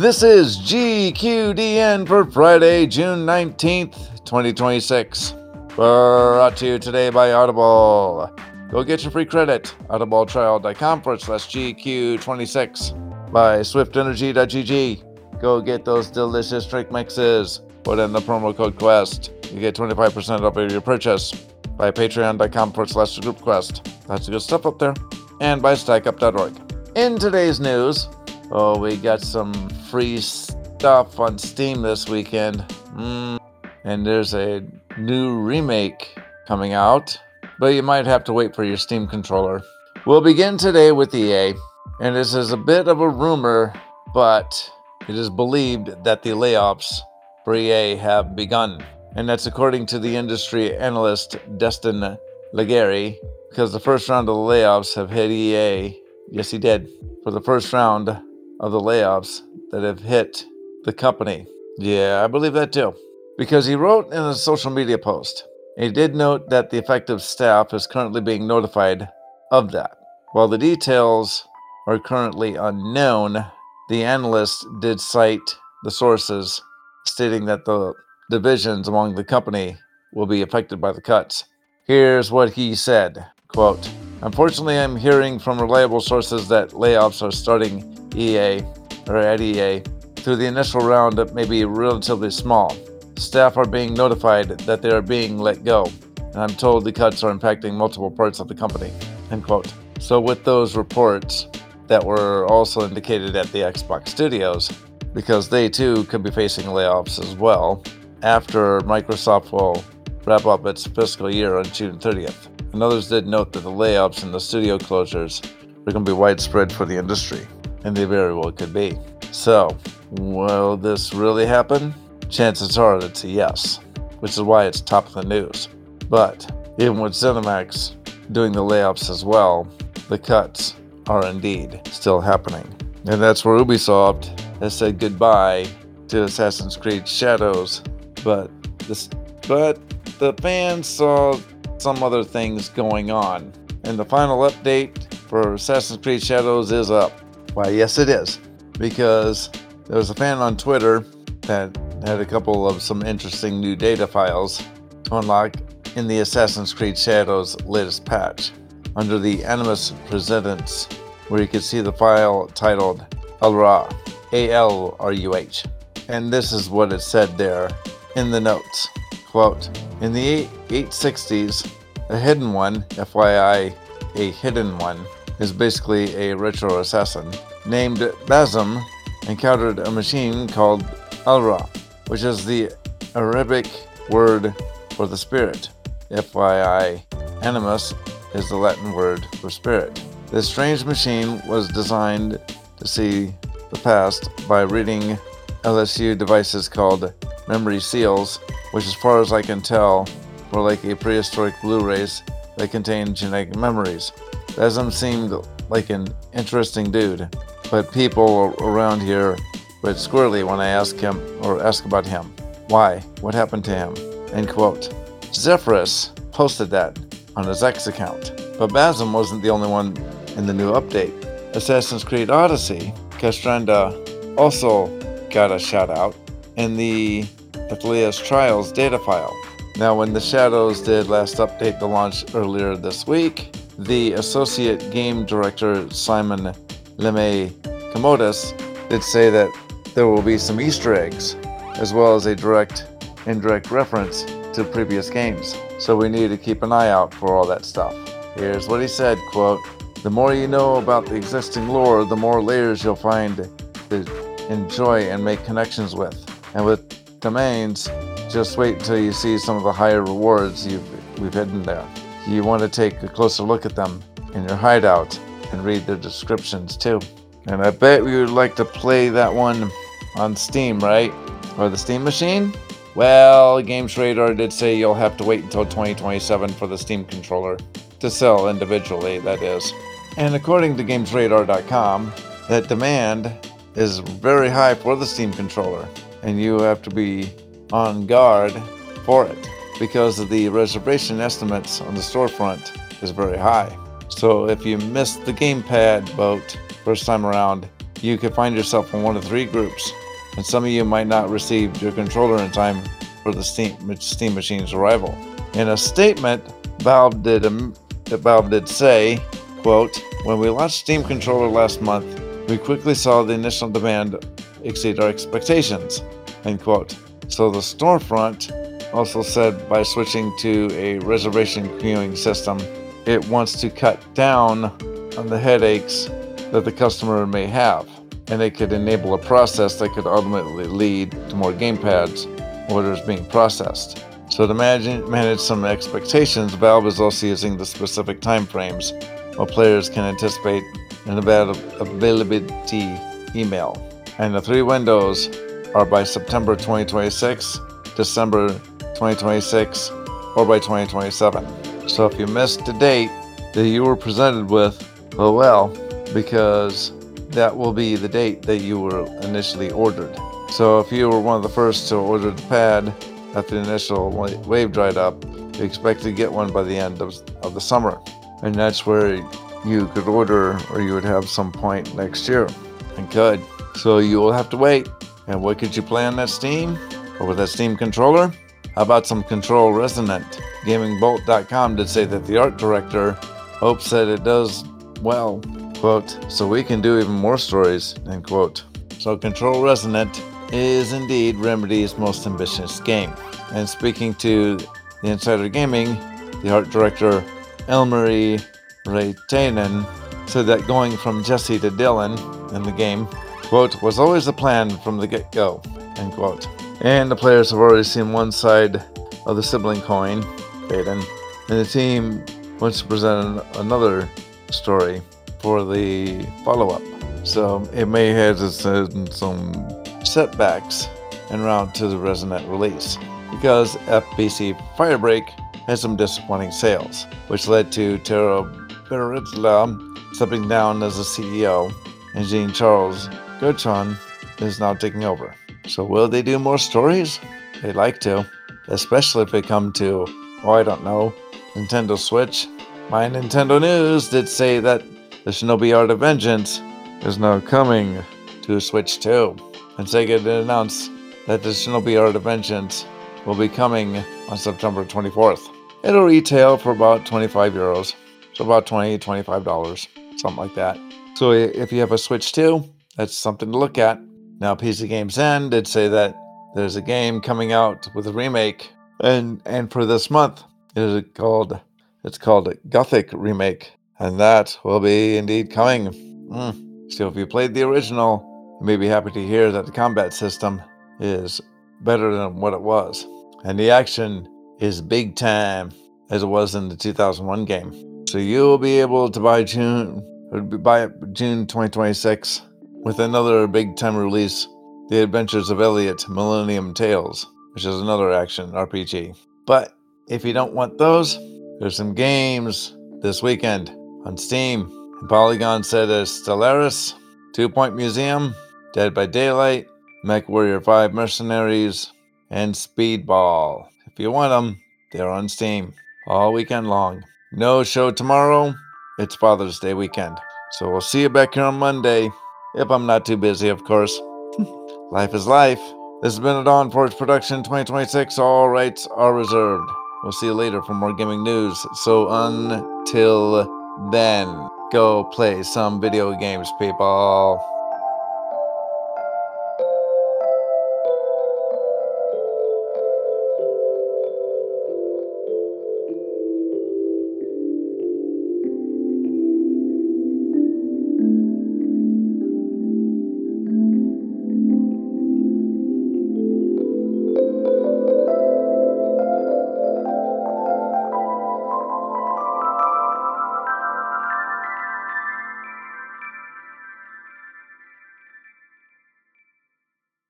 This is GQDN for Friday, June 19th, 2026. Brought to you today by Audible. Go get your free credit. audibletrial.com/GQ26. By SwiftEnergy.gg. Go get those delicious drink mixes. Put in the promo code QUEST. You get 25% off of your purchase. By Patreon.com/GroupQuest. Lots of good stuff up there. And by StackUp.org. In today's news, we got some free stuff on Steam this weekend. And there's a new remake coming out, but you might have to wait for your Steam controller. We'll begin today with EA, and this is a bit of a rumor, but it is believed that the layoffs for EA have begun. And that's according to the industry analyst Destin Legarie, because the first round of the layoffs have hit EA. Yes, he did. For the first round of the layoffs that have hit the company. Yeah, I believe that too. Because he wrote in a social media post, he did note that the affected staff is currently being notified of that. While the details are currently unknown, the analyst did cite the sources stating that the divisions among the company will be affected by the cuts. Here's what he said, quote, "Unfortunately, I'm hearing from reliable sources that layoffs are starting at EA. Through the initial round, it may be relatively small. Staff are being notified that they are being let go, and I'm told the cuts are impacting multiple parts of the company," end quote. So with those reports that were also indicated at the Xbox Studios, because they too could be facing layoffs as well, after Microsoft will wrap up its fiscal year on June 30th. And others did note that the layoffs and the studio closures are going to be widespread for the industry, and they very well could be. So, will this really happen? Chances are it's a yes, which is why it's top of the news. But even with ZeniMax doing the layoffs as well, the cuts are indeed still happening. And that's where Ubisoft has said goodbye to Assassin's Creed Shadows, but the fans saw some other things going on. And the final update for Assassin's Creed Shadows is up. Why, yes it is. Because there was a fan on Twitter that had a couple of some interesting new data files to unlock in the Assassin's Creed Shadows latest patch. Under the Animus Presence, where you can see the file titled Alruh, A-L-R-U-H. And this is what it said there in the notes. Quote, "In the 860s, a hidden one, FYI, a hidden one, is basically a retro assassin, named Bazm, encountered a machine called Alruh, which is the Arabic word for the spirit. FYI, Animus is the Latin word for spirit. This strange machine was designed to see the past by reading LSU devices called memory seals, which as far as I can tell, were like a prehistoric Blu-rays that contained genetic memories. Bazm seemed like an interesting dude, but people around here get squirrely when I ask about him. Why? What happened to him?" End quote. Zephyrus posted that on his X account. But Bazm wasn't the only one in the new update. Assassin's Creed Odyssey, Cassandra also got a shout out in the Athleus Trials data file. Now, when the Shadows did last update the launch earlier this week, the associate game director Simon Lemay-Commodus did say that there will be some Easter eggs, as well as a direct indirect reference to previous games. So we need to keep an eye out for all that stuff. Here's what he said, quote, "The more you know about the existing lore, the more layers you'll find to enjoy and make connections with. And with domains, just wait until you see some of the higher rewards we've hidden there. You want to take a closer look at them in your hideout and read their descriptions too." And I bet you would like to play that one on Steam, right? Or the Steam machine? Well, GamesRadar did say you'll have to wait until 2027 for the Steam controller to sell individually, that is. And according to GamesRadar.com, that demand is very high for the Steam controller, and you have to be on guard for it because of the reservation estimates on the storefront is very high. So if you missed the gamepad boat first time around, you could find yourself in one of three groups, and some of you might not receive your controller in time for the Steam machine's arrival. In a statement, Valve did say, quote, "When we launched Steam Controller last month, we quickly saw the initial demand exceed our expectations," end quote. So the storefront also said by switching to a reservation queuing system, it wants to cut down on the headaches that the customer may have, and it could enable a process that could ultimately lead to more gamepads orders being processed. So to manage some expectations, Valve is also using the specific timeframes while players can anticipate an availability email. And the three windows are by September 2026, December 2026, or by 2027. So if you missed the date that you were presented with, oh well, because that will be the date that you were initially ordered. So if you were one of the first to order the pad after the initial wave dried up, you expect to get one by the end of the summer. And that's where you could order, or you would have some point next year. And could. So you will have to wait. And what could you play on that Steam? Or with that Steam controller? How about some Control Resonant? GamingBolt.com did say that the art director hopes that it does well, quote, "so we can do even more stories," end quote. So Control Resonant is indeed Remedy's most ambitious game. And speaking to the Insider Gaming, the art director Elmari Raitanen said that going from Jesse to Dylan in the game, quote, "was always the plan from the get-go," end quote. And the players have already seen one side of the sibling coin, Baden, and the team wants to present another story for the follow-up. So it may have some setbacks en route to the Resonant release, because FBC Firebreak had some disappointing sales, which led to Tara Berrizla stepping down as the CEO, and Jean-Charles Gauchon is now taking over. So will they do more stories? They'd like to, especially if they come to, I don't know, Nintendo Switch. My Nintendo News did say that the Shinobi Art of Vengeance is now coming to Switch 2. And Sega did announce that the Shinobi Art of Vengeance will be coming on September 24th. It'll retail for about €25, so about $25, something like that. So if you have a Switch 2, that's something to look at. Now, PC Games N did say that there's a game coming out with a remake, and for this month, it's called Gothic Remake, and that will be indeed coming. So if you played the original, you may be happy to hear that the combat system is better than what it was, and the action is big time, as it was in the 2001 game. So you'll be able to buy June 2026 with another big time release, The Adventures of Elliot Millennium Tales, which is another action RPG. But if you don't want those, there's some games this weekend on Steam. And Polygon said there's Stellaris, 2 Point Museum, Dead by Daylight, MechWarrior 5 Mercenaries, and Speedball. If you want them, they're on Steam all weekend long. No show tomorrow. It's Father's Day weekend. So we'll see you back here on Monday, if I'm not too busy, of course. Life is life. This has been a Dawn Forge production 2026. All rights are reserved. We'll see you later for more gaming news. So until then, go play some video games, people.